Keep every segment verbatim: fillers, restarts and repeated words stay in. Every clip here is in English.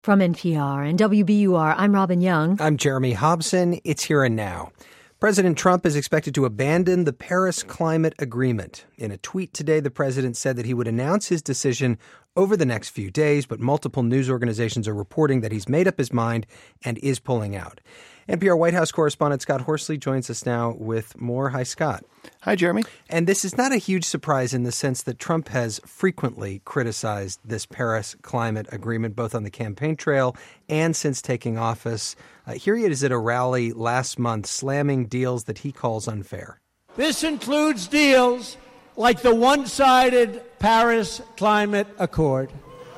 From N P R and W B U R, I'm Robin Young. I'm Jeremy Hobson. It's Here and Now. President Trump is expected to abandon the Paris Climate Agreement. In a tweet today, the president said that he would announce his decision over the next few days, but multiple news organizations are reporting that he's made up his mind and is pulling out. N P R White House correspondent Scott Horsley joins us now with more. Hi, Scott. Hi, Jeremy. And this is not a huge surprise in the sense that Trump has frequently criticized this Paris Climate Agreement, both on the campaign trail and since taking office. Uh, here he is at a rally last month slamming deals that he calls unfair. This includes deals like the one-sided Paris Climate Accord,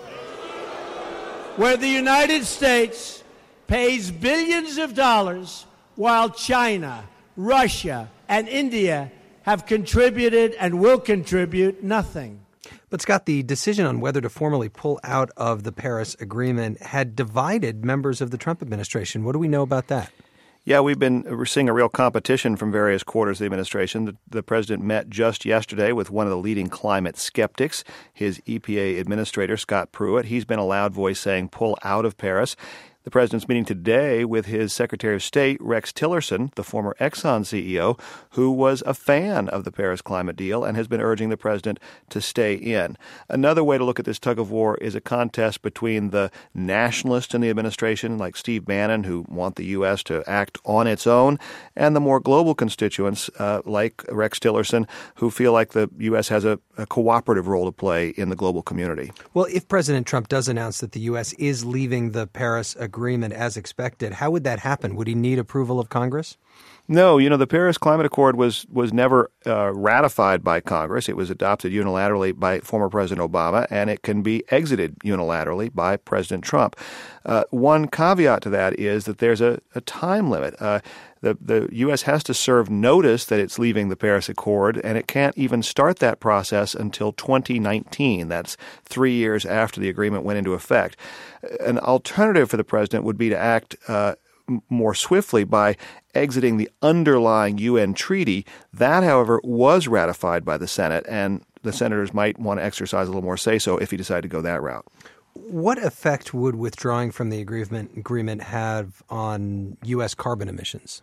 where the United States pays billions of dollars while China, Russia, and India have contributed and will contribute nothing. But, Scott, the decision on whether to formally pull out of the Paris Agreement had divided members of the Trump administration. What do we know about that? Yeah, we've been we're seeing a real competition from various quarters of the administration. The, the president met just yesterday with one of the leading climate skeptics, his E P A administrator, Scott Pruitt. He's been a loud voice saying pull out of Paris. The president's meeting today with his Secretary of State, Rex Tillerson, the former Exxon C E O, who was a fan of the Paris climate deal and has been urging the president to stay in. Another way to look at this tug of war is a contest between the nationalists in the administration, like Steve Bannon, who want the U S to act on its own, and the more global constituents, uh, like Rex Tillerson, who feel like the U S has a, a cooperative role to play in the global community. Well, if President Trump does announce that the U S is leaving the Paris Agreement, agreement as expected, how would that happen? Would he need approval of Congress? No, you know, the Paris Climate Accord was was never uh, ratified by Congress. It was adopted unilaterally by former President Obama, and it can be exited unilaterally by President Trump. Uh, one caveat to that is that there's a, a time limit. Uh, the, the U S has to serve notice that it's leaving the Paris Accord, and it can't even start that process until twenty nineteen. That's three years after the agreement went into effect. An alternative for the president would be to act uh, more swiftly by exiting the underlying U N treaty. That, however, was ratified by the Senate, and the senators might want to exercise a little more say-so if he decided to go that route. What effect would withdrawing from the agreement agreement have on U S carbon emissions?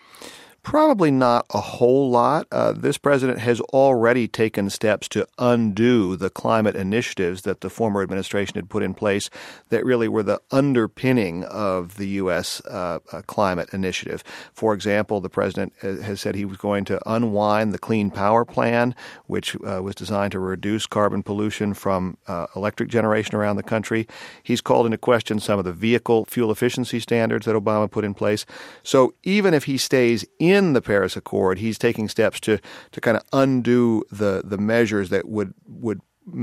Probably not a whole lot. Uh, this president has already taken steps to undo the climate initiatives that the former administration had put in place that really were the underpinning of the U S uh, uh, climate initiative. For example, the president has said he was going to unwind the Clean Power Plan, which uh, was designed to reduce carbon pollution from uh, electric generation around the country. He's called into question some of the vehicle fuel efficiency standards that Obama put in place. So even if he stays in In the Paris Accord, he's taking steps to to kind of undo the the measures that would would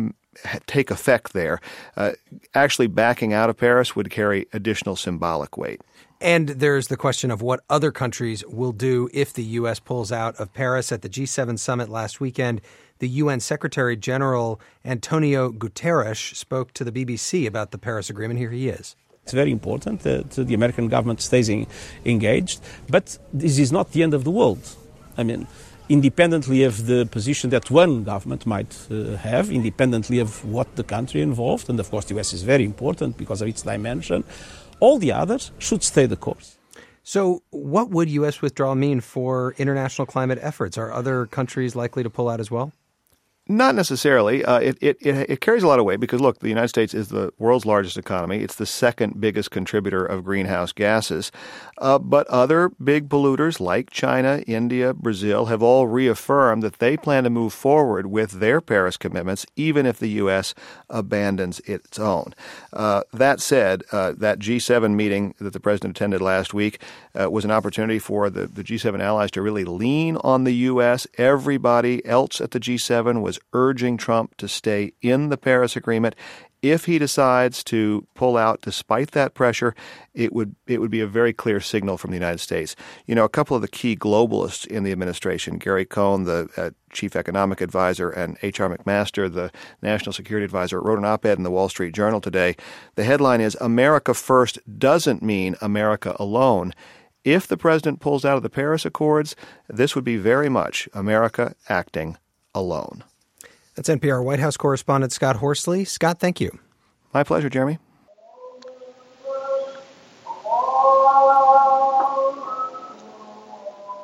take effect there. Uh, actually, backing out of Paris would carry additional symbolic weight. And there's the question of what other countries will do if the U S pulls out of Paris. At the G seven summit last weekend, the U N Secretary General Antonio Guterres spoke to the B B C about the Paris Agreement. Here he is. It's very important that the American government stays in, engaged, but this is not the end of the world. I mean, independently of the position that one government might uh, have, independently of what the country involved, and of course the U S is very important because of its dimension, all the others should stay the course. So what would U S withdrawal mean for international climate efforts? Are other countries likely to pull out as well? Not necessarily. Uh, it, it, it, it carries a lot of weight because, look, the United States is the world's largest economy. It's the second biggest contributor of greenhouse gases. Uh, but other big polluters like China, India, Brazil have all reaffirmed that they plan to move forward with their Paris commitments, even if the U S abandons its own. Uh, that said, uh, that G seven meeting that the president attended last week uh, was an opportunity for the, the G seven allies to really lean on the U S. Everybody else at the G seven was urging Trump to stay in the Paris Agreement. If he decides to pull out despite that pressure, it would it would be a very clear signal from the United States. You know, a couple of the key globalists in the administration, Gary Cohn, the uh, chief economic advisor, and H R McMaster, the national security advisor, wrote an op-ed in the Wall Street Journal today. The headline is, "America First doesn't mean America alone." If the president pulls out of the Paris Accords, this would be very much America acting alone. That's N P R White House correspondent Scott Horsley. Scott, thank you. My pleasure, Jeremy.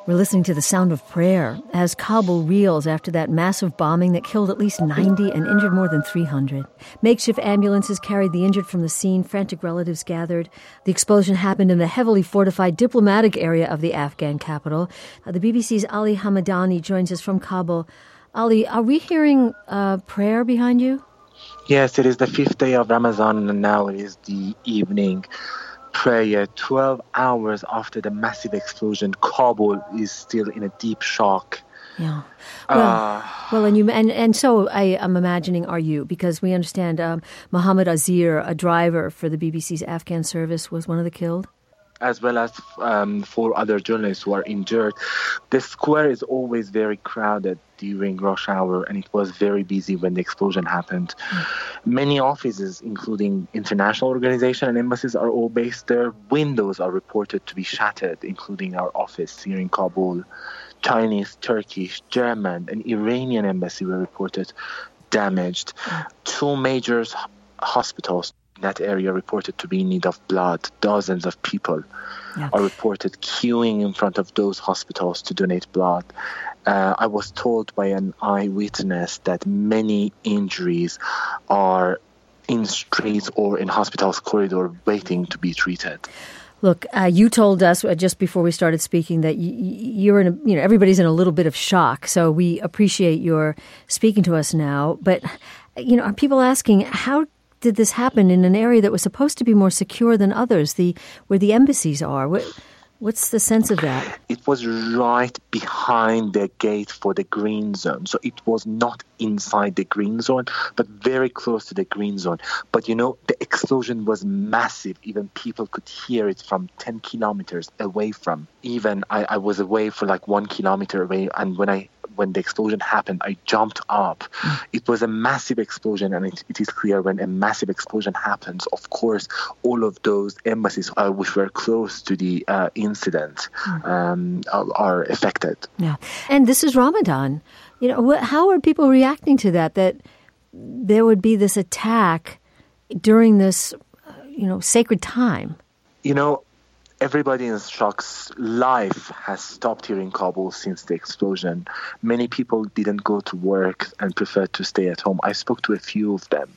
We're listening to the sound of prayer as Kabul reels after that massive bombing that killed at least ninety and injured more than three hundred. Makeshift ambulances carried the injured from the scene. Frantic relatives gathered. The explosion happened in the heavily fortified diplomatic area of the Afghan capital. Uh, the B B C's Ali Hamadani joins us from Kabul. Ali, are we hearing uh, prayer behind you? Yes, it is the fifth day of Ramadan, and now it is the evening prayer. twelve hours after the massive explosion, Kabul is still in a deep shock. Yeah. Well, uh, well, and you and, and so I am imagining are you, because we understand um, Mohammed Azir, a driver for the B B C's Afghan service, was one of the killed. As well as um, four other journalists who are injured. The square is always very crowded during rush hour, and it was very busy when the explosion happened. Mm. Many offices, including international organizations and embassies, are all based there. Windows are reported to be shattered, including our office here in Kabul. Chinese, Turkish, German, and Iranian embassy were reported damaged. Mm. Two major hospitals in that area reported to be in need of blood. Dozens of people yeah. are reported queuing in front of those hospitals to donate blood. Uh, I was told by an eyewitness that many injuries are in streets or in hospitals corridor waiting to be treated. Look, uh, you told us uh, just before we started speaking that y- you're in a, you know, everybody's in a little bit of shock. So we appreciate your speaking to us now. But, you know, are people asking, how did this happen in an area that was supposed to be more secure than others, the where the embassies are? What, what's the sense of that? It was right behind the gate for the green zone. So it was not inside the green zone, but very close to the green zone. But, you know, the explosion was massive. Even people could hear it from ten kilometers away from. Even I, I was away for like one kilometer away, and when I when the explosion happened, I jumped up. Mm. It was a massive explosion, and it, it is clear when a massive explosion happens, of course, all of those embassies uh, which were close to the uh, incident mm. um, are, are affected. Yeah, and this is Ramadan. You know, wh- how are people reacting to that? That there would be this attack during this, uh, you know, sacred time. You know, everybody in shock. Life has stopped here in Kabul since the explosion. Many people didn't go to work and preferred to stay at home. I spoke to a few of them.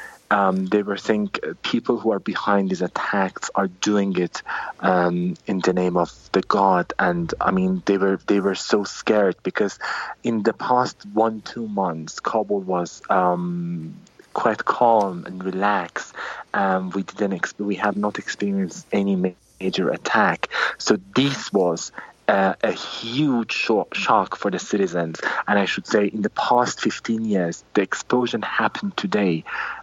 Um, they were saying people who are behind these attacks are doing it um, in the name of the God. And I mean, they were they were so scared because in the past one, two months, Kabul was um, quite calm and relaxed. Um, we didn't ex- we have not experienced any major attack. So this was uh, a huge shock, shock for the citizens. And I should say in the past fifteen years, the explosion happened today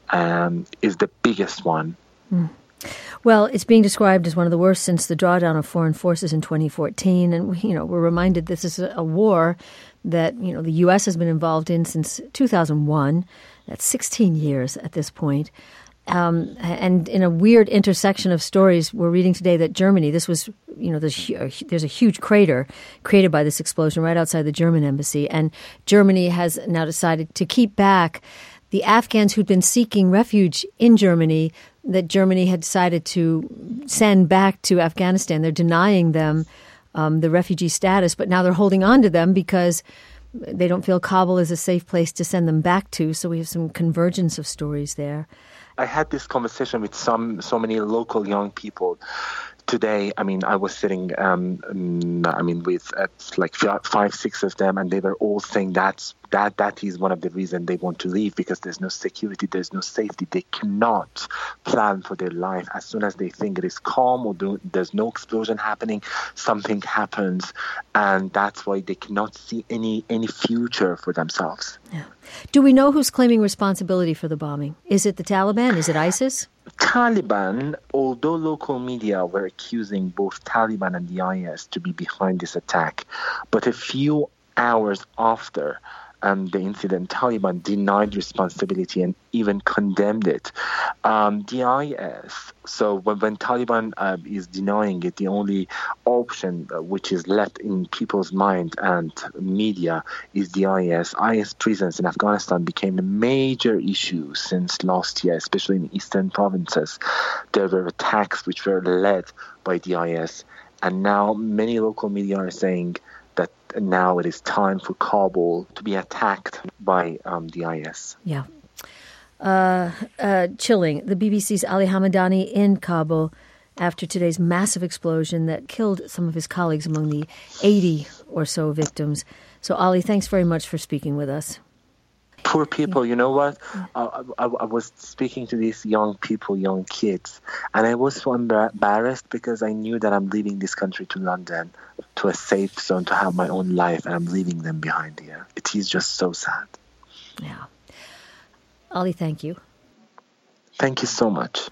um, is the biggest one. Mm. Well, it's being described as one of the worst since the drawdown of foreign forces in twenty fourteen. And, we, you know, we're reminded this is a war that, you know, the U S has been involved in since two thousand one. That's sixteen years at this point. Um, and in a weird intersection of stories, we're reading today that Germany, this was, you know, there's, there's a huge crater created by this explosion right outside the German embassy. And Germany has now decided to keep back the Afghans who'd been seeking refuge in Germany, that Germany had decided to send back to Afghanistan. They're denying them um, the refugee status, but now they're holding on to them because they don't feel Kabul is a safe place to send them back to. So we have some convergence of stories there. I had this conversation with some so many local young people today. I mean, I was sitting, um, I mean, with uh, like five, six of them, and they were all saying that's that that is one of the reasons they want to leave, because there's no security, there's no safety. They cannot plan for their life. As soon as they think it is calm or there's no explosion happening, something happens, and that's why they cannot see any any future for themselves. Yeah. Do we know who's claiming responsibility for the bombing? Is it the Taliban? Is it ISIS? Taliban, although local media were accusing both Taliban and the I S to be behind this attack, but a few hours after um, the incident, Taliban denied responsibility and even condemned it. Um, the I S, so when, when Taliban uh, is denying it, the only option uh, which is left in people's mind and media is the I S. I S presence in Afghanistan became a major issue since last year, especially in eastern provinces. There were attacks which were led by the I S. And now many local media are saying that now it is time for Kabul to be attacked by um, the I S. Yeah. Uh, uh, chilling. The B B C's Ali Hamadani in Kabul after today's massive explosion that killed some of his colleagues among the eighty or so victims. So, Ali, thanks very much for speaking with us. Poor people, you know what? I, I, I was speaking to these young people, young kids, and I was so embarrassed because I knew that I'm leaving this country to London, to a safe zone, to have my own life, and I'm leaving them behind here. It is just so sad. Yeah. Ali, thank you. Thank you so much.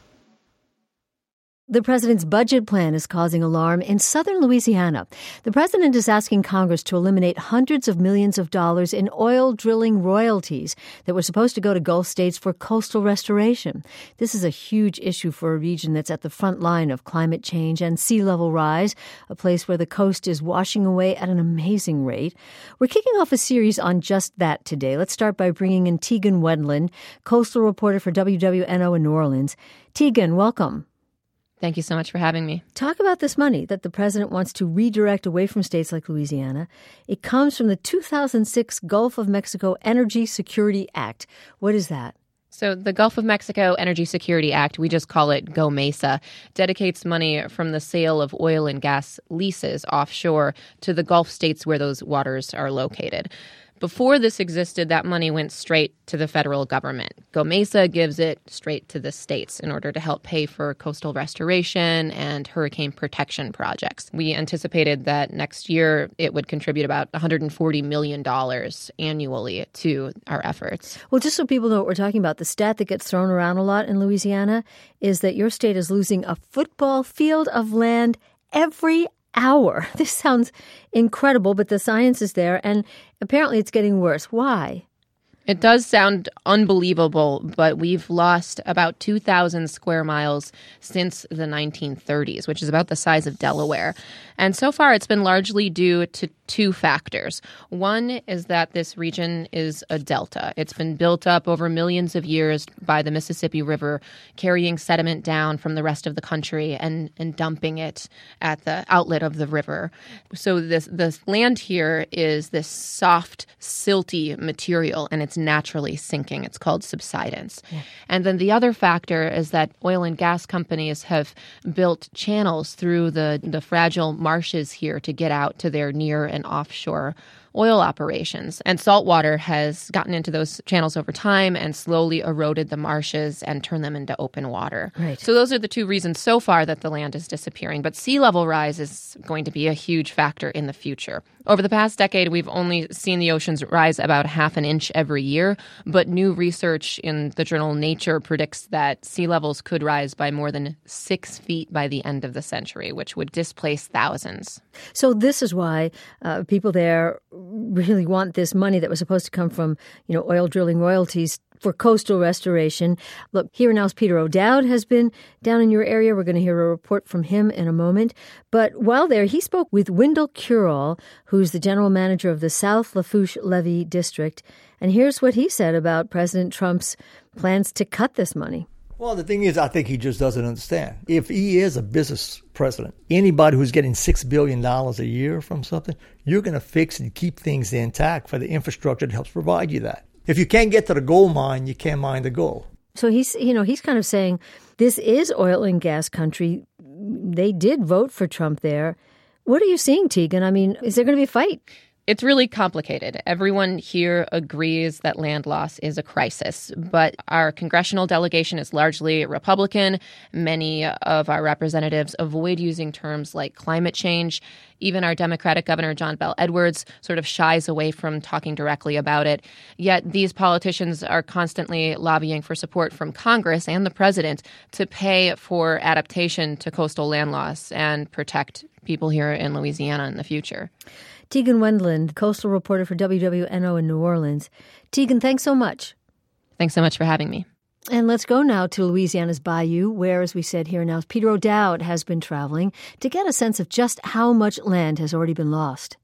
The president's budget plan is causing alarm in southern Louisiana. The president is asking Congress to eliminate hundreds of millions of dollars in oil drilling royalties that were supposed to go to Gulf states for coastal restoration. This is a huge issue for a region that's at the front line of climate change and sea level rise, a place where the coast is washing away at an amazing rate. We're kicking off a series on just that today. Let's start by bringing in Tegan Wendland, coastal reporter for W W N O in New Orleans. Tegan, welcome. Thank you so much for having me. Talk about this money that the president wants to redirect away from states like Louisiana. It comes from the two thousand six Gulf of Mexico Energy Security Act. What is that? So the Gulf of Mexico Energy Security Act, we just call it GOMESA, dedicates money from the sale of oil and gas leases offshore to the Gulf states where those waters are located. Before this existed, that money went straight to the federal government. GOMESA gives it straight to the states in order to help pay for coastal restoration and hurricane protection projects. We anticipated that next year it would contribute about one hundred forty million dollars annually to our efforts. Well, just so people know what we're talking about, the stat that gets thrown around a lot in Louisiana is that your state is losing a football field of land every hour. This sounds incredible, but the science is there, and apparently it's getting worse. Why? It does sound unbelievable, but we've lost about two thousand square miles since the nineteen thirties, which is about the size of Delaware. And so far, it's been largely due to two factors. One is that this region is a delta. It's been built up over millions of years by the Mississippi River, carrying sediment down from the rest of the country and, and dumping it at the outlet of the river. So this, this land here is this soft, silty material, and it's naturally sinking. It's called subsidence. Yeah. And then the other factor is that oil and gas companies have built channels through the, the fragile marshes here to get out to their near and offshore oil operations. And saltwater has gotten into those channels over time and slowly eroded the marshes and turned them into open water. Right. So those are the two reasons so far that the land is disappearing. But sea level rise is going to be a huge factor in the future. Over the past decade, we've only seen the oceans rise about half an inch every year, but new research in the journal Nature predicts that sea levels could rise by more than six feet by the end of the century, which would displace thousands. So this is why uh, people there really want this money that was supposed to come from, you know, oil drilling royalties for coastal restoration. Look, Here Now's Peter O'Dowd has been down in your area. We're going to hear a report from him in a moment. But while there, he spoke with Wendell Curall, who's the general manager of the South Lafourche Levee District. And here's what he said about President Trump's plans to cut this money. Well, the thing is, I think he just doesn't understand. If he is a business president, anybody who's getting six billion dollars a year from something, you're going to fix and keep things intact for the infrastructure that helps provide you that. If you can't get to the gold mine, you can't mine the gold. So he's, you know, he's kind of saying this is oil and gas country. They did vote for Trump there. What are you seeing, Tegan? I mean, is there going to be a fight? It's really complicated. Everyone here agrees that land loss is a crisis, but our congressional delegation is largely Republican. Many of our representatives avoid using terms like climate change. Even our Democratic Governor, John Bel Edwards, sort of shies away from talking directly about it. Yet these politicians are constantly lobbying for support from Congress and the president to pay for adaptation to coastal land loss and protect people here in Louisiana in the future. Tegan Wendland, coastal reporter for W W N O in New Orleans. Tegan, thanks so much. Thanks so much for having me. And let's go now to Louisiana's Bayou, where, as we said here now, Peter O'Dowd has been traveling to get a sense of just how much land has already been lost.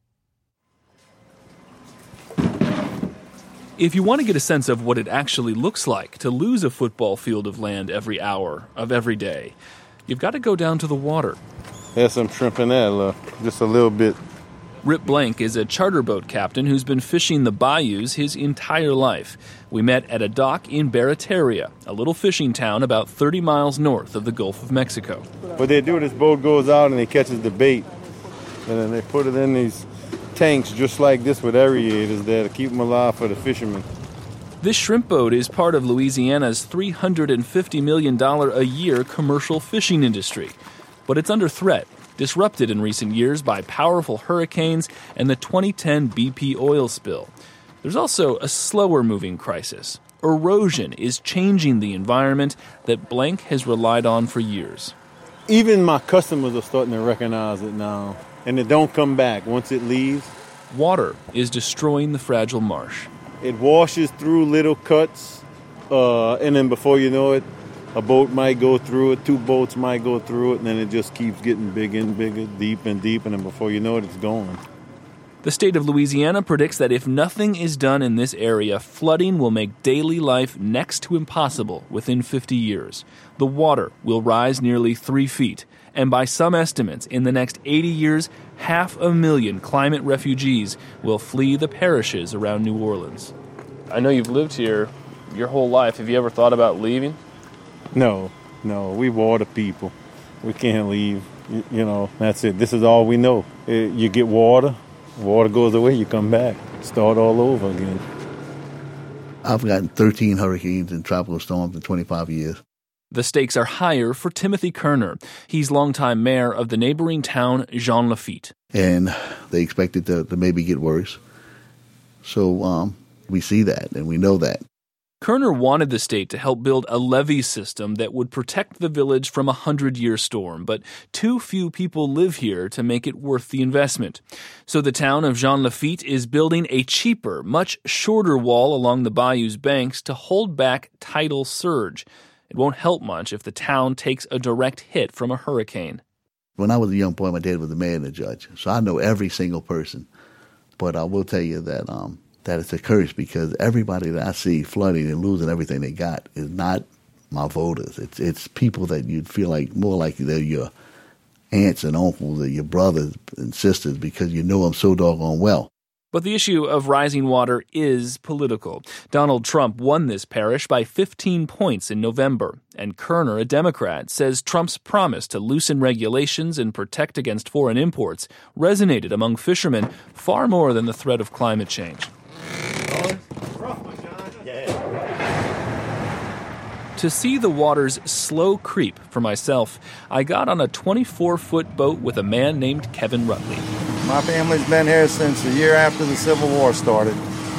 If you want to get a sense of what it actually looks like to lose a football field of land every hour of every day, you've got to go down to the water. There's some shrimp in there, look, just a little bit. Rip Blank is a charter boat captain who's been fishing the bayous his entire life. We met at a dock in Barataria, a little fishing town about thirty miles north of the Gulf of Mexico. What they do, this boat goes out and they catches the bait, and then they put it in these tanks just like this with aerators there to keep them alive for the fishermen. This shrimp boat is part of Louisiana's three hundred fifty million dollars a year commercial fishing industry. But it's under threat, disrupted in recent years by powerful hurricanes and the twenty ten B P oil spill. There's also a slower-moving crisis. Erosion is changing the environment that Blank has relied on for years. Even my customers are starting to recognize it now, and it don't come back once it leaves. Water is destroying the fragile marsh. It washes through little cuts, uh, and then before you know it, a boat might go through it, two boats might go through it, and then it just keeps getting bigger and bigger, deep and deep, and then before you know it, it's gone. The state of Louisiana predicts that if nothing is done in this area, flooding will make daily life next to impossible within fifty years. The water will rise nearly three feet, and by some estimates, in the next eighty years, half a million climate refugees will flee the parishes around New Orleans. I know you've lived here your whole life. Have you ever thought about leaving? No, no, we water people. We can't leave. You, you know, that's it. This is all we know. It, you get water, water goes away, you come back, start all over again. I've gotten thirteen hurricanes and tropical storms in twenty-five years. The stakes are higher for Timothy Kerner. He's longtime mayor of the neighboring town, Jean Lafitte. And they expect it to, to maybe get worse. So um, we see that and we know that. Kerner wanted the state to help build a levee system that would protect the village from a hundred-year storm, but too few people live here to make it worth the investment. So the town of Jean Lafitte is building a cheaper, much shorter wall along the bayou's banks to hold back tidal surge. It won't help much if the town takes a direct hit from a hurricane. When I was a young boy, my dad was the mayor and the judge, so I know every single person. But I will tell you that um, that it's a curse because everybody that I see flooding and losing everything they got is not my voters. It's it's people that you'd feel like more like they're your aunts and uncles or your brothers and sisters because you know them so doggone well. But the issue of rising water is political. Donald Trump won this parish by fifteen points in November, and Kerner, a Democrat, says Trump's promise to loosen regulations and protect against foreign imports resonated among fishermen far more than the threat of climate change. To see the water's slow creep for myself, I got on a twenty-four foot boat with a man named Kevin Rutley. My family's been here since the year after the Civil War started.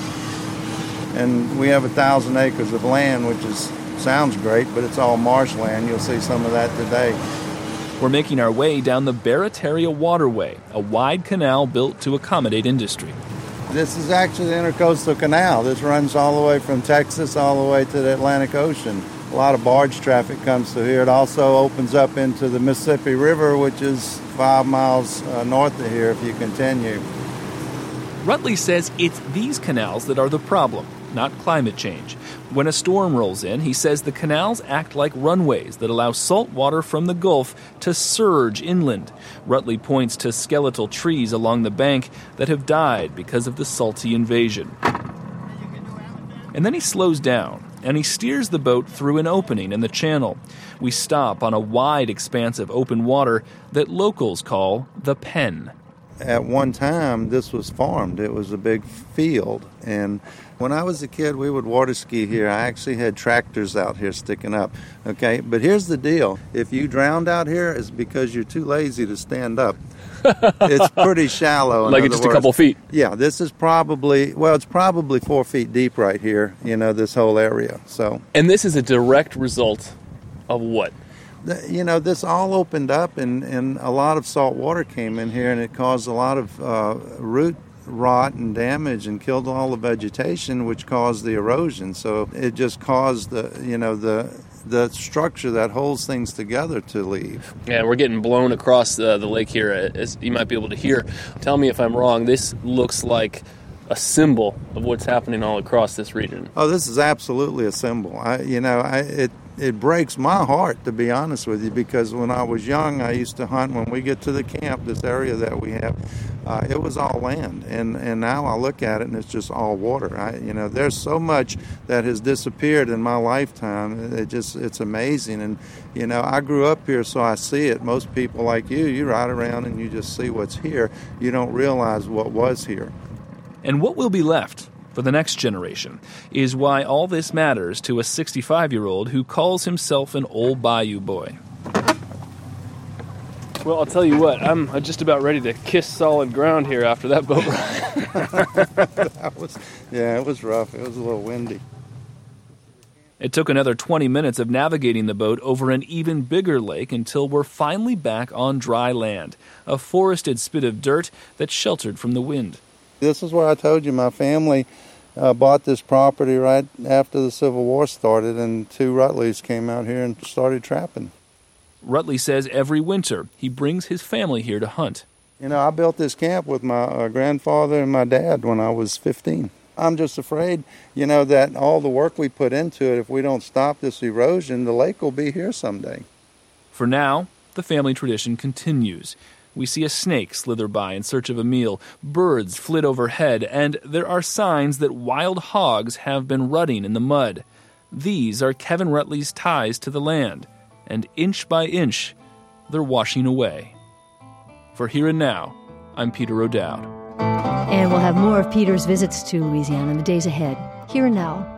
And we have a thousand acres of land, which is sounds great, but it's all marshland. You'll see some of that today. We're making our way down the Barataria Waterway, a wide canal built to accommodate industry. This is actually the Intercoastal Canal. This runs all the way from Texas all the way to the Atlantic Ocean. A lot of barge traffic comes through here. It also opens up into the Mississippi River, which is five miles uh, north of here if you continue. Rutley says it's these canals that are the problem, not climate change. When a storm rolls in, he says the canals act like runways that allow salt water from the Gulf to surge inland. Rutley points to skeletal trees along the bank that have died because of the salty invasion. And then he slows down, and he steers the boat through an opening in the channel. We stop on a wide expanse of open water that locals call the Pen. At one time, this was farmed. It was a big field. And when I was a kid, we would water ski here. I actually had tractors out here sticking up. Okay, but here's the deal. If you drowned out here, it's because you're too lazy to stand up. It's pretty shallow. Like it's just words. A couple feet. Yeah, this is probably, well, it's probably four feet deep right here, you know, this whole area. So. And this is a direct result of what? You know, this all opened up and, and a lot of salt water came in here and it caused a lot of uh, root rot and damage and killed all the vegetation, which caused the erosion. So it just caused the, you know, the the structure that holds things together to leave. Yeah, we're getting blown across uh, the lake here, as you might be able to hear. Tell me if I'm wrong. This looks like a symbol of what's happening all across this region. Oh, this is absolutely a symbol. I, you know, I, it it breaks my heart, to be honest with you, because when I was young, I used to hunt. When we get to the camp, this area that we have, uh, it was all land, and, and now I look at it and it's just all water. I, you know, there's so much that has disappeared in my lifetime. It just it's amazing, and you know, I grew up here, so I see it. Most people like you, you ride around and you just see what's here. You don't realize what was here. And what will be left for the next generation is why all this matters to a sixty-five-year-old who calls himself an old bayou boy. Well, I'll tell you what, I'm just about ready to kiss solid ground here after that boat ride. that was, yeah, it was rough. It was a little windy. It took another twenty minutes of navigating the boat over an even bigger lake until we're finally back on dry land, a forested spit of dirt that's sheltered from the wind. This is where I told you my family uh, bought this property right after the Civil War started, and two Rutleys came out here and started trapping. Rutley says every winter he brings his family here to hunt. You know, I built this camp with my uh, grandfather and my dad when I was fifteen. I'm just afraid, you know, that all the work we put into it, if we don't stop this erosion, the lake will be here someday. For now, the family tradition continues. We see a snake slither by in search of a meal, birds flit overhead, and there are signs that wild hogs have been rutting in the mud. These are Kevin Rutley's ties to the land, and inch by inch, they're washing away. For Here and Now, I'm Peter O'Dowd. And we'll have more of Peter's visits to Louisiana in the days ahead. Here and Now.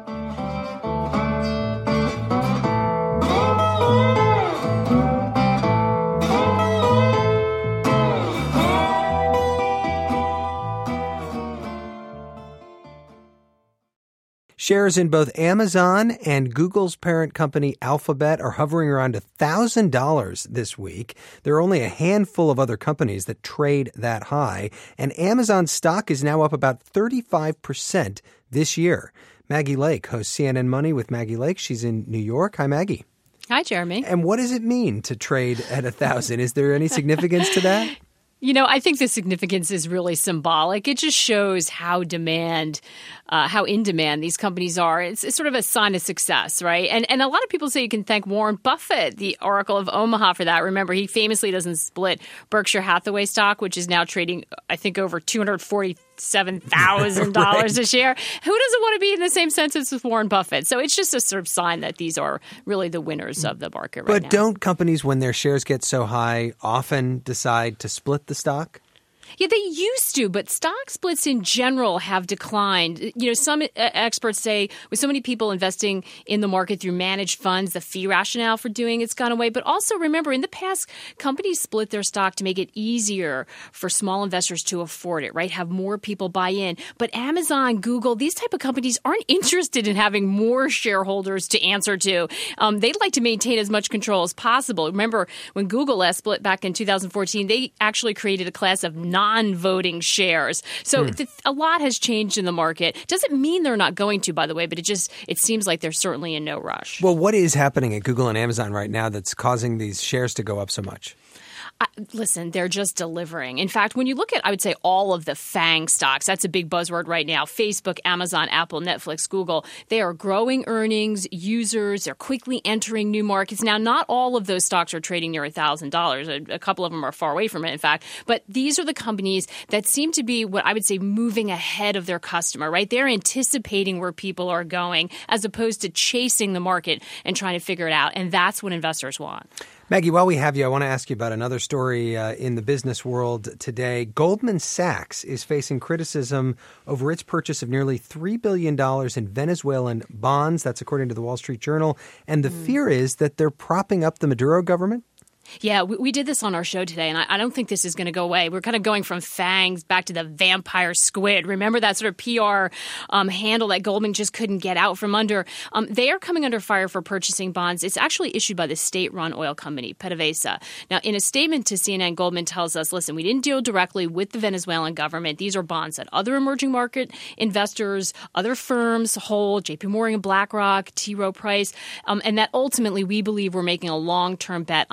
Shares in both Amazon and Google's parent company Alphabet are hovering around one thousand dollars this week. There are only a handful of other companies that trade that high, and Amazon's stock is now up about thirty-five percent this year. Maggie Lake hosts C N N Money with Maggie Lake. She's in New York. Hi, Maggie. Hi, Jeremy. And what does it mean to trade at one thousand? Is there any significance to that? You know, I think the significance is really symbolic. It just shows how demand, uh, how in demand these companies are. It's, it's sort of a sign of success, right? And and a lot of people say you can thank Warren Buffett, the Oracle of Omaha, for that. Remember, he famously doesn't split Berkshire Hathaway stock, which is now trading, I think, over two hundred forty-seven thousand dollars right. a share. Who doesn't want to be in the same census with Warren Buffett? So it's just a sort of sign that these are really the winners of the market right but now. But don't companies, when their shares get so high, often decide to split the stock? Yeah, they used to, but stock splits in general have declined. You know, some experts say with so many people investing in the market through managed funds, the fee rationale for doing it's gone away. But also remember, in the past, companies split their stock to make it easier for small investors to afford it, right? Have more people buy in. But Amazon, Google, these type of companies aren't interested in having more shareholders to answer to. Um, they'd like to maintain as much control as possible. Remember, when Google last split back in two thousand fourteen, they actually created a class of non non-voting shares. So hmm. th- a lot has changed in the market. Doesn't mean they're not going to, by the way, but it just it seems like they're certainly in no rush. Well, what is happening at Google and Amazon right now that's causing these shares to go up so much? I, listen, they're just delivering. In fact, when you look at, I would say, all of the FANG stocks, that's a big buzzword right now, Facebook, Amazon, Apple, Netflix, Google, they are growing earnings, users, they're quickly entering new markets. Now, not all of those stocks are trading near one thousand dollars. A, a couple of them are far away from it, in fact. But these are the companies that seem to be what I would say moving ahead of their customer, right? They're anticipating where people are going as opposed to chasing the market and trying to figure it out. And that's what investors want. Maggie, while we have you, I want to ask you about another story uh, in the business world today. Goldman Sachs is facing criticism over its purchase of nearly three billion dollars in Venezuelan bonds. That's according to the Wall Street Journal. And the mm. fear is that they're propping up the Maduro government. Yeah, we, we did this on our show today, and I, I don't think this is going to go away. We're kind of going from FANGs back to the vampire squid. Remember that sort of P R um, handle that Goldman just couldn't get out from under? Um, they are coming under fire for purchasing bonds. It's actually issued by the state-run oil company, PDVSA. Now, in a statement to C N N, Goldman tells us, listen, we didn't deal directly with the Venezuelan government. These are bonds that other emerging market investors, other firms hold, J P Morgan, BlackRock, T. Rowe Price, um, and that ultimately we believe we're making a long-term bet on Venezuela.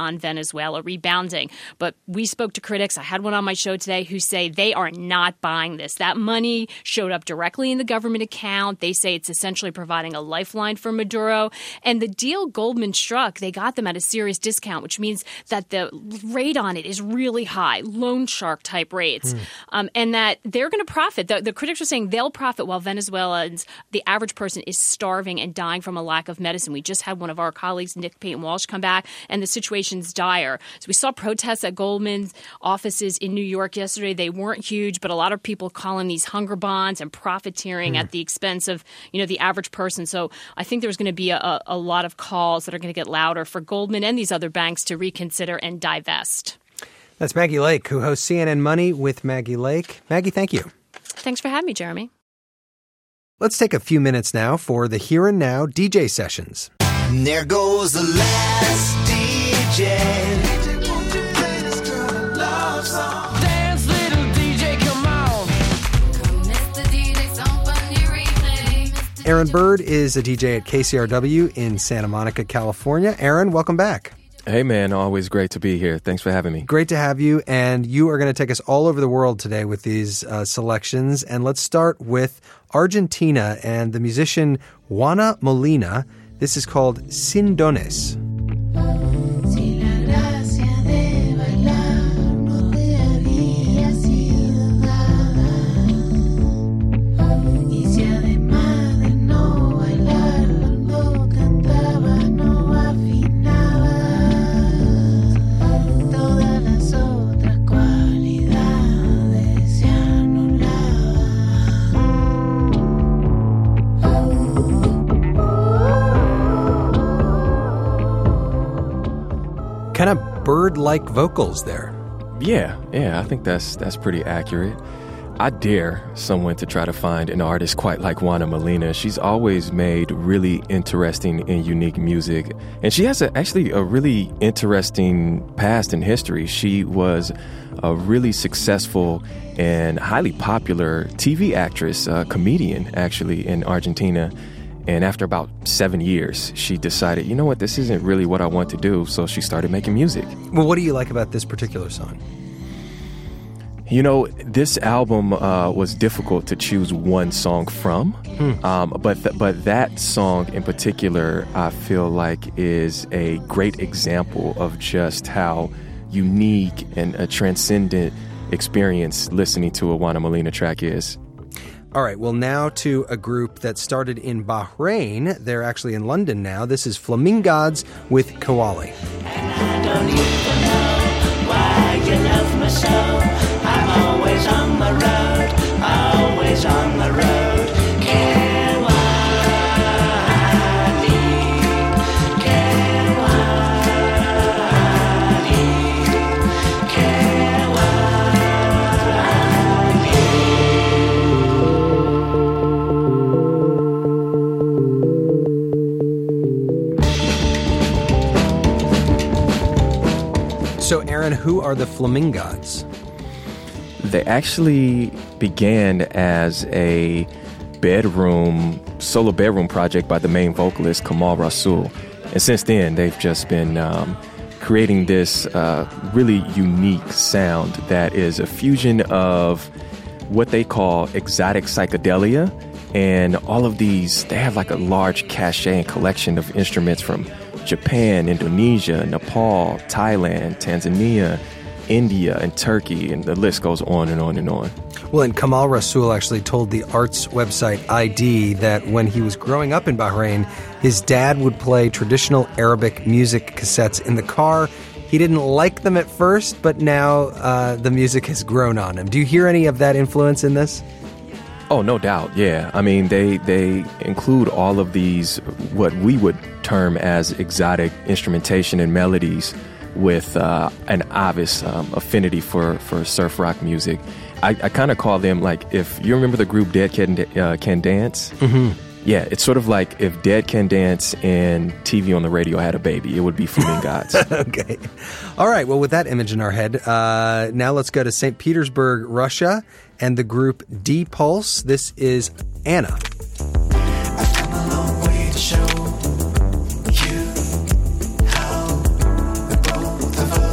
Venezuela rebounding. But we spoke to critics. I had one on my show today who say they are not buying this. That money showed up directly in the government account. They say it's essentially providing a lifeline for Maduro. And the deal Goldman struck, they got them at a serious discount, which means that the rate on it is really high, loan shark type rates, mm. um, and that they're going to profit. The, the critics are saying they'll profit while Venezuelans, the average person, is starving and dying from a lack of medicine. We just had one of our colleagues, Nick Payton Walsh, come back, and the situation's dire. So we saw protests at Goldman's offices in New York yesterday. They weren't huge, but a lot of people calling these hunger bonds and profiteering mm. at the expense of, you know, the average person. So I think there's going to be a, a lot of calls that are going to get louder for Goldman and these other banks to reconsider and divest. That's Maggie Lake, who hosts C N N Money with Maggie Lake. Maggie, thank you. Thanks for having me, Jeremy. Let's take a few minutes now for the Here and Now D J sessions. And there goes the last D J. Dance, little D J, come on. Aaron Bird is a D J at K C R W in Santa Monica, California. Aaron, welcome back. Hey, man. Always great to be here. Thanks for having me. Great to have you. And you are going to take us all over the world today with these uh, selections. And let's start with Argentina and the musician Juana Molina. This is called Sin Dones. Kind of bird-like vocals there. Yeah, yeah, I think that's that's pretty accurate. I dare someone to try to find an artist quite like Juana Molina. She's always made really interesting and unique music. And she has a, actually a really interesting past in history. She was a really successful and highly popular T V actress, uh, comedian, actually, in Argentina. And after about seven years, she decided, you know what, this isn't really what I want to do. So she started making music. Well, what do you like about this particular song? You know, this album uh, was difficult to choose one song from. Hmm. Um, but th- but that song in particular, I feel like is a great example of just how unique and a transcendent experience listening to a Juana Molina track is. All right, well, now to a group that started in Bahrain. They're actually in London now. This is Flamingods with Kawali. And I don't even know why you love me so. I'm always on the road, always on the road. Kawali, Kawali, Kawali. So, Aaron, who are the Flamingods? They actually began as a bedroom, solo bedroom project by the main vocalist, Kamal Rasul. And since then, they've just been um, creating this uh, really unique sound that is a fusion of what they call exotic psychedelia. And all of these, they have like a large cachet and collection of instruments from Japan, Indonesia, Nepal, Thailand, Tanzania, India, and Turkey, and the list goes on and on and on. Well, and Kamal Rasul actually told the arts website I D that when he was growing up in Bahrain, his dad would play traditional Arabic music cassettes in the car. He didn't like them at first, but now uh, the music has grown on him. Do you hear any of that influence in this? Oh, no doubt, yeah. I mean, they they include all of these, what we would term as exotic instrumentation and melodies with uh, an obvious um, affinity for, for surf rock music. I, I kind of call them like, if you remember the group Dead Can, uh, Can Dance? Mm-hmm. Yeah, it's sort of like if Dead Can Dance and T V on the radio had a baby, it would be Flamingods. Okay. All right, well, with that image in our head, uh, now let's go to Saint Petersburg, Russia, and the group D-Pulse. This is Anna. I've come a long way to show you how the both of us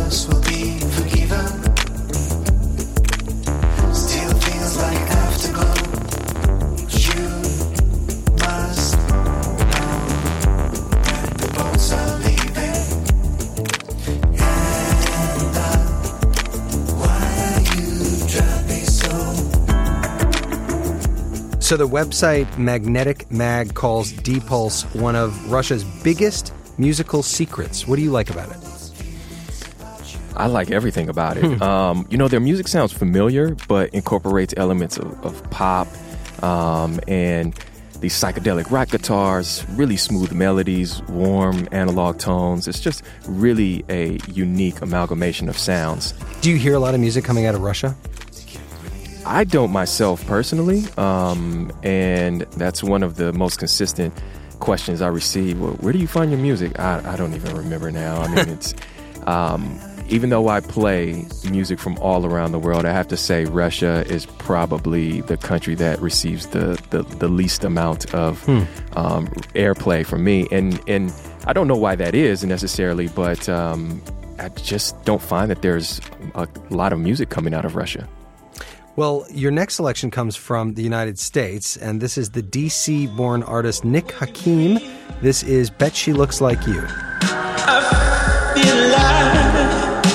So the website Magnetic Mag calls D-Pulse one of Russia's biggest musical secrets. What do you like about it? I like everything about it. um, you know, their music sounds familiar, but incorporates elements of, of pop um, and these psychedelic rock guitars, really smooth melodies, warm analog tones. It's just really a unique amalgamation of sounds. Do you hear a lot of music coming out of Russia? I don't myself personally, um, and that's one of the most consistent questions I receive. Well, where do you find your music? I, I don't even remember now. I mean, it's... Um, Even though I play music from all around the world, I have to say Russia is probably the country that receives the, the, the least amount of hmm. um, airplay from me. And, and I don't know why that is necessarily, but um, I just don't find that there's a lot of music coming out of Russia. Well, your next selection comes from the United States, and this is the D C-born artist Nick Hakim. This is Bet She Looks Like You. I feel alive.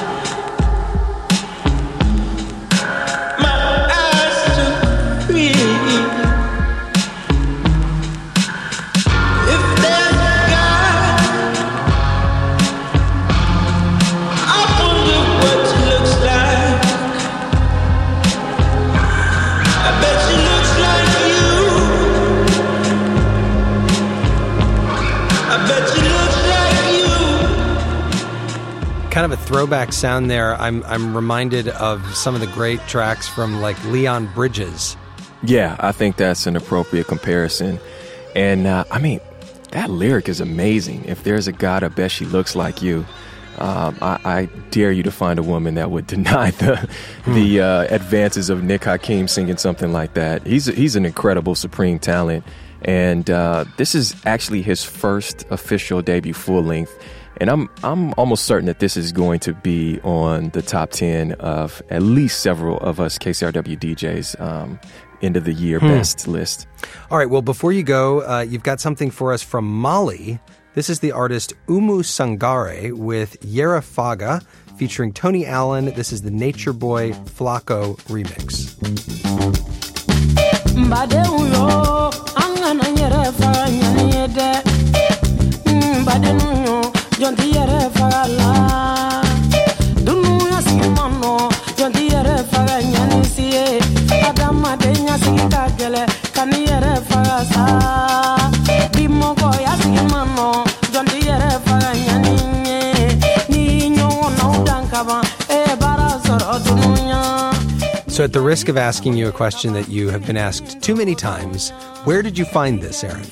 Kind of a throwback sound there. I'm I'm reminded of some of the great tracks from like Leon Bridges. Yeah, I think that's an appropriate comparison. And uh, I mean, that lyric is amazing. If there's a God, I bet she looks like you. Um, I, I dare you to find a woman that would deny the hmm. the uh, advances of Nick Hakim singing something like that. He's he's an incredible supreme talent, and uh, this is actually his first official debut full length. And I'm I'm almost certain that this is going to be on the top ten of at least several of us K C R W D Js um, end of the year hmm. best list. All right. Well, before you go, uh, you've got something for us from Mali. This is the artist Umu Sangare with Yera Faga featuring Tony Allen. This is the Nature Boy Flacco remix. Jonti yere fagala dunu ya simano jonti yere faganya siye adama de nya sika gele kan yere fagasa dimoko ya simano jonti yere faganya ni ni nyo no dankaba e barazoro dununya. So at the risk of asking you a question that you have been asked too many times, where did you find this, Aaron?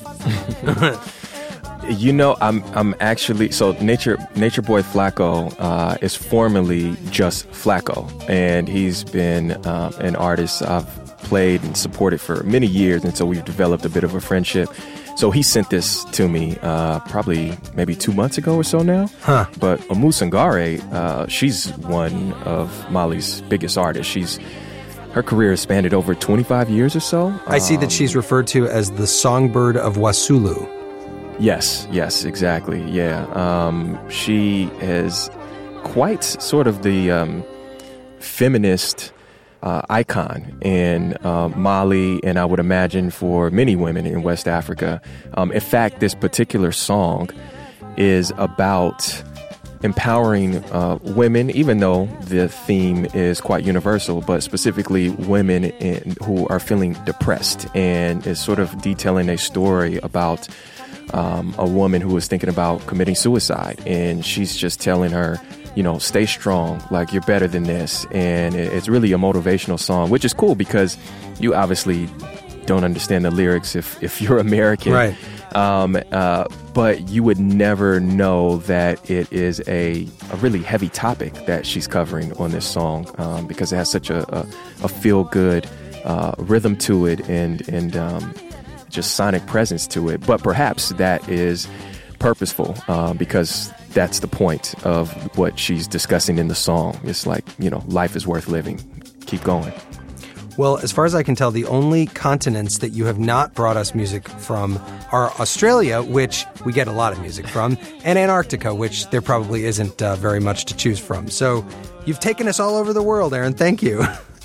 You know, I'm I'm actually so Nature Nature Boy Flacco uh, is formerly just Flacco, and he's been uh, an artist I've played and supported for many years, and so we've developed a bit of a friendship. So he sent this to me uh, probably maybe two months ago or so now. Huh. But Umu Sangare, uh, she's one of Mali's biggest artists. She's her career has spanned over twenty-five years or so. I see that she's referred to as the songbird of Wasulu. Yes, yes, exactly. Yeah. Um, she is quite sort of the um, feminist uh, icon in uh, Mali, and I would imagine for many women in West Africa. Um, in fact, this particular song is about empowering uh, women, even though the theme is quite universal, but specifically women in, who are feeling depressed, and is sort of detailing a story about Um, a woman who was thinking about committing suicide, and she's just telling her, you know, stay strong, like you're better than this. And it's really a motivational song, which is cool because you obviously don't understand the lyrics if, if you're American. Right. Um, uh, but you would never know that it is a, a really heavy topic that she's covering on this song um, because it has such a, a, a feel-good uh, rhythm to it, and, and um just sonic presence to it. But perhaps that is purposeful uh, because that's the point of what she's discussing in the song. It's like, you know, life is worth living. Keep going. Well, as far as I can tell, the only continents that you have not brought us music from are Australia, which we get a lot of music from, and Antarctica, which there probably isn't uh, very much to choose from. So you've taken us all over the world, Aaron. Thank you.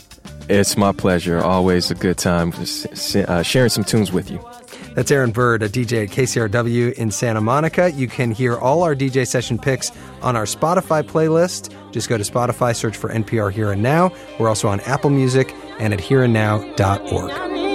It's my pleasure. Always a good time uh, sharing some tunes with you. That's Aaron Bird, a D J at K C R W in Santa Monica. You can hear all our D J session picks on our Spotify playlist. Just go to Spotify, search for N P R Here and Now. We're also on Apple Music and at here and now dot org.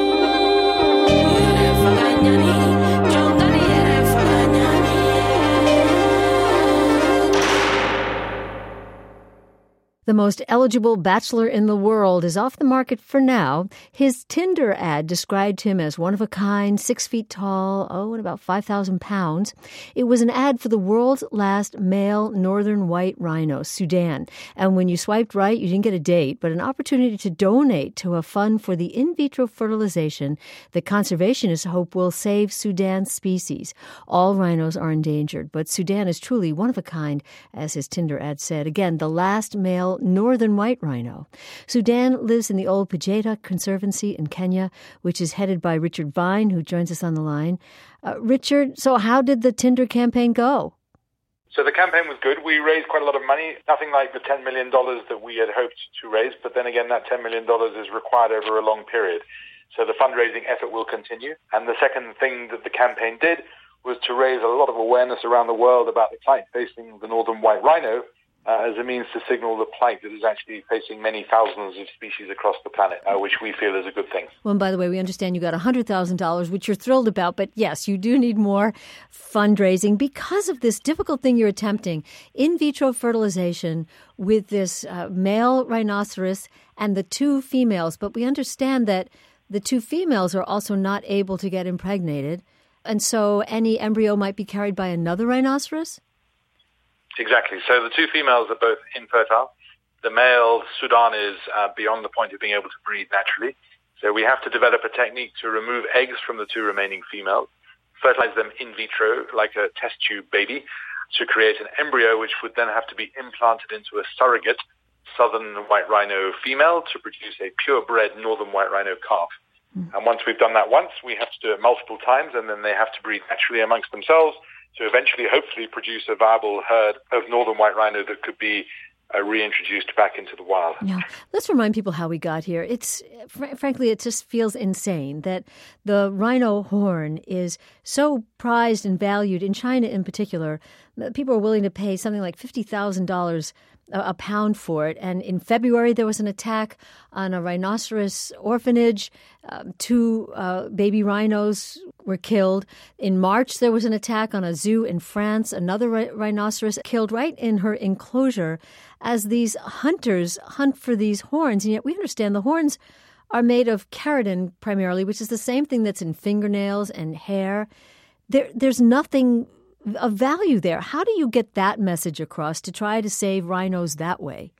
The most eligible bachelor in the world is off the market for now. His Tinder ad described him as one of a kind, six feet tall, oh, and about five thousand pounds. It was an ad for the world's last male northern white rhino, Sudan. And when you swiped right, you didn't get a date, but an opportunity to donate to a fund for the in vitro fertilization that conservationists hope will save Sudan's species. All rhinos are endangered, but Sudan is truly one of a kind, as his Tinder ad said. Again, the last male northern white rhino. Sudan lives in the Old Pajeta Conservancy in Kenya, which is headed by Richard Vine, who joins us on the line. Uh, Richard, so how did the Tinder campaign go? So the campaign was good. We raised quite a lot of money, nothing like the ten million dollars that we had hoped to raise, but then again, that ten million dollars is required over a long period. So the fundraising effort will continue. And the second thing that the campaign did was to raise a lot of awareness around the world about the plight facing the northern white rhino, Uh, as a means to signal the plight that is actually facing many thousands of species across the planet, uh, which we feel is a good thing. Well, and by the way, we understand you got one hundred thousand dollars, which you're thrilled about, but yes, you do need more fundraising because of this difficult thing you're attempting, in vitro fertilization with this uh, male rhinoceros and the two females. But we understand that the two females are also not able to get impregnated, and so any embryo might be carried by another rhinoceros? Exactly. So the two females are both infertile. The male, Sudan, is uh, beyond the point of being able to breed naturally. So we have to develop a technique to remove eggs from the two remaining females, fertilize them in vitro like a test tube baby to create an embryo which would then have to be implanted into a surrogate southern white rhino female to produce a purebred northern white rhino calf. Mm. And once we've done that once, we have to do it multiple times, and then they have to breed naturally amongst themselves to eventually, hopefully, produce a viable herd of northern white rhino that could be uh, reintroduced back into the wild. Yeah. Let's remind people how we got here. It's fr- frankly, it just feels insane that the rhino horn is so prized and valued in China in particular. People are willing to pay something like fifty thousand dollars a pound for it. And in February, there was an attack on a rhinoceros orphanage. Um, two uh, baby rhinos were killed. In March, there was an attack on a zoo in France. Another ri- rhinoceros killed right in her enclosure as these hunters hunt for these horns. And yet we understand the horns are made of keratin primarily, which is the same thing that's in fingernails and hair. There, there's nothing of value there. How do you get that message across to try to save rhinos that way?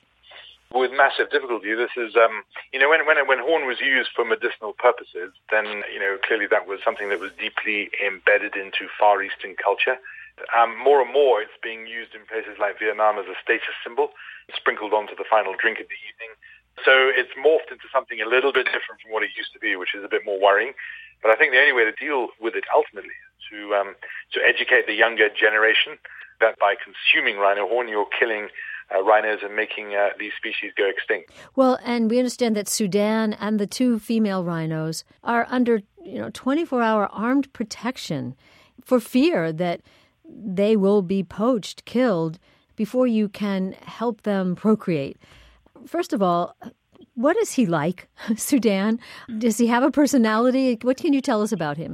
With massive difficulty. This is, um, you know, when, when when horn was used for medicinal purposes, then, you know, clearly that was something that was deeply embedded into Far Eastern culture. Um, more and more, it's being used in places like Vietnam as a status symbol, sprinkled onto the final drink of the evening. So it's morphed into something a little bit different from what it used to be, which is a bit more worrying. But I think the only way to deal with it ultimately is to um, to educate the younger generation that by consuming rhino horn, you're killing uh, rhinos and making uh, these species go extinct. Well, and we understand that Sudan and the two female rhinos are under, you know, twenty-four hour armed protection for fear that they will be poached, killed, before you can help them procreate. First of all, what is he like, Sudan? Does he have a personality? What can you tell us about him?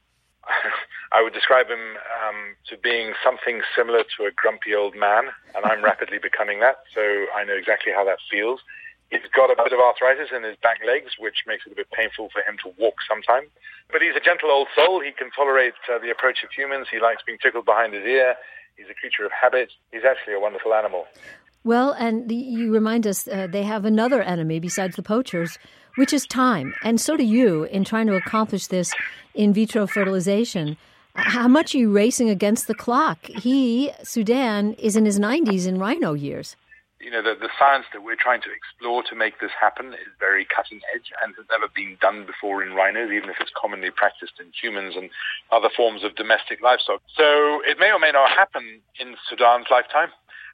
I would describe him um, to being something similar to a grumpy old man, and I'm rapidly becoming that, so I know exactly how that feels. He's got a bit of arthritis in his back legs, which makes it a bit painful for him to walk sometimes. But he's a gentle old soul. He can tolerate uh, the approach of humans. He likes being tickled behind his ear. He's a creature of habit. He's actually a wonderful animal. Well, and the, you remind us uh, they have another enemy besides the poachers, which is time. And so do you in trying to accomplish this in vitro fertilization. How much are you racing against the clock? He, Sudan, is in his nineties in rhino years. You know, the, the science that we're trying to explore to make this happen is very cutting edge and has never been done before in rhinos, even if it's commonly practiced in humans and other forms of domestic livestock. So it may or may not happen in Sudan's lifetime.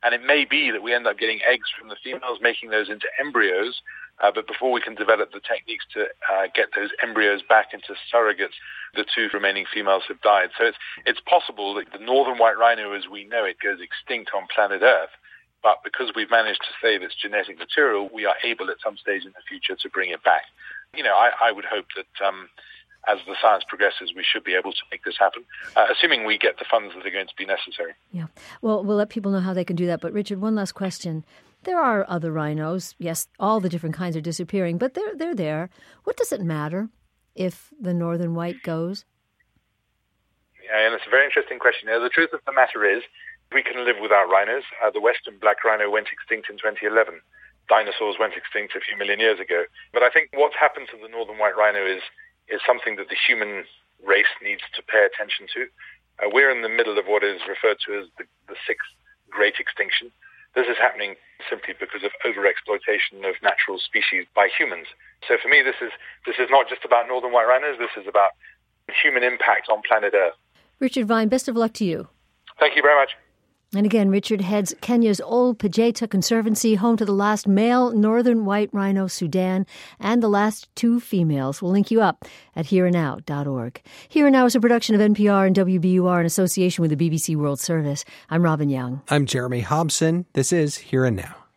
And it may be that we end up getting eggs from the females, making those into embryos. Uh, but before we can develop the techniques to uh, get those embryos back into surrogates, the two remaining females have died. So it's it's possible that the northern white rhino, as we know it, goes extinct on planet Earth. But because we've managed to save its genetic material, we are able at some stage in the future to bring it back. You know, I, I would hope that um, as the science progresses, we should be able to make this happen, uh, assuming we get the funds that are going to be necessary. Yeah. Well, we'll let people know how they can do that. But Richard, one last question. There are other rhinos. Yes, all the different kinds are disappearing, but they're they're there. What does it matter if the northern white goes? Yeah, and it's a very interesting question. You know, the truth of the matter is we can live without rhinos. Uh, the western black rhino went extinct in twenty eleven. Dinosaurs went extinct a few million years ago. But I think what's happened to the northern white rhino is is something that the human race needs to pay attention to. Uh, we're in the middle of what is referred to as the, the sixth great extinction. This is happening simply because of overexploitation of natural species by humans. So for me, this is this is not just about northern white rhinos. This is about human impact on planet Earth. Richard Vine, best of luck to you. Thank you very much. And again, Richard heads Kenya's Ol Pejeta Conservancy, home to the last male northern white rhino, Sudan, and the last two females. We'll link you up at here and now dot org. Here and Now is a production of N P R and W B U R in association with the B B C World Service. I'm Robin Young. I'm Jeremy Hobson. This is Here and Now.